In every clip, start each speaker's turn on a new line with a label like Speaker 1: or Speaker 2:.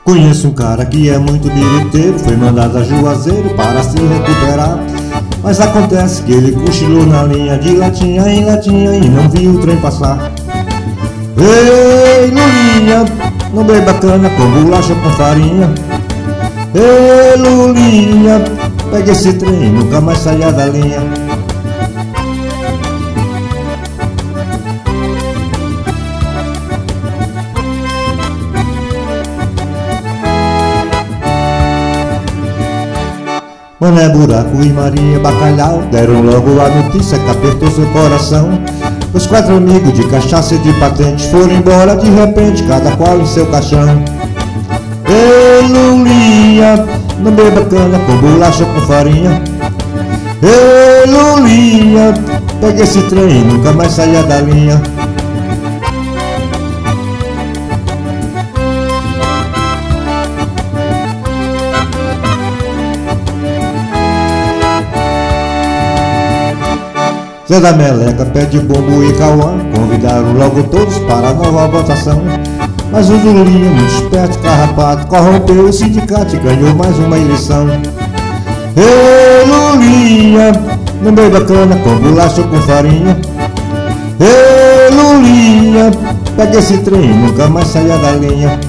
Speaker 1: Conheço um cara que é muito biriteiro, foi mandado a Juazeiro para se recuperar. Mas acontece que ele cochilou na linha de latinha em latinha e não viu o trem passar. Ei, Lulinha, não beba cana com bolacha com farinha. Ei, Lulinha, pega esse trem e nunca mais saia da linha. Mané Buraco e Maria Bacalhau deram logo a notícia que apertou seu coração. Os 4 amigos de cachaça e de patente foram embora de repente, cada qual em seu caixão. Ei, Lulinha, não beba cana com bolacha com farinha. Ei, Lulinha, pega esse trem e nunca mais saia da linha. Zé da Meleca, Pé de Bombo e Cauã convidaram logo todos para a nova votação. Mas o Lulinha, muito esperto, carrapato, corrompeu o sindicato e ganhou mais uma eleição. Ei, Lulinha, não beba cana com bolacha ou com farinha. Ei, Lulinha, pega esse trem e nunca mais saia da linha.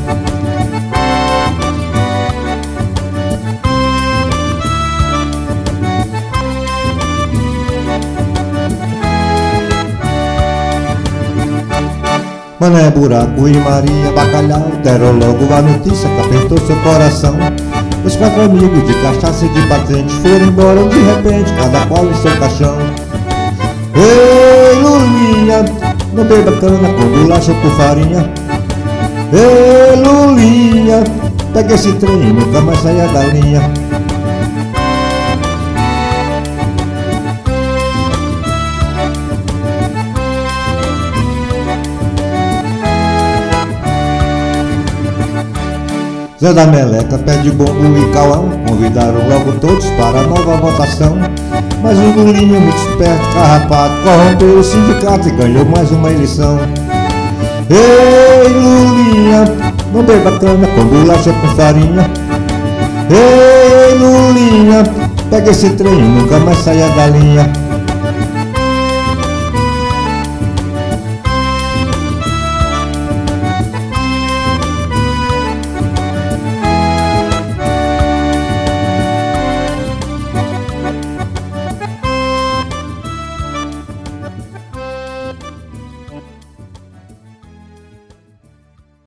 Speaker 1: Mané Buraco e Maria Bacalhau deram logo a notícia que apertou seu coração. Os 4 amigos de cachaça e de patente foram embora de repente, cada qual em seu caixão. Ei, Lulinha, não beba cana com bolacha ou com farinha. Ei, Lulinha, pega esse trem e nunca mais saia da linha. Zé da Meleca, Pé de Bombo e Cauã convidaram logo todos para a nova votação. Mas o Lulinha, muito esperto, carrapato, corrompeu o sindicato e ganhou mais uma eleição. Ei, Lulinha, não beba cana com bolacha com farinha. Ei, Lulinha, pega esse trem e nunca mais saia da linha.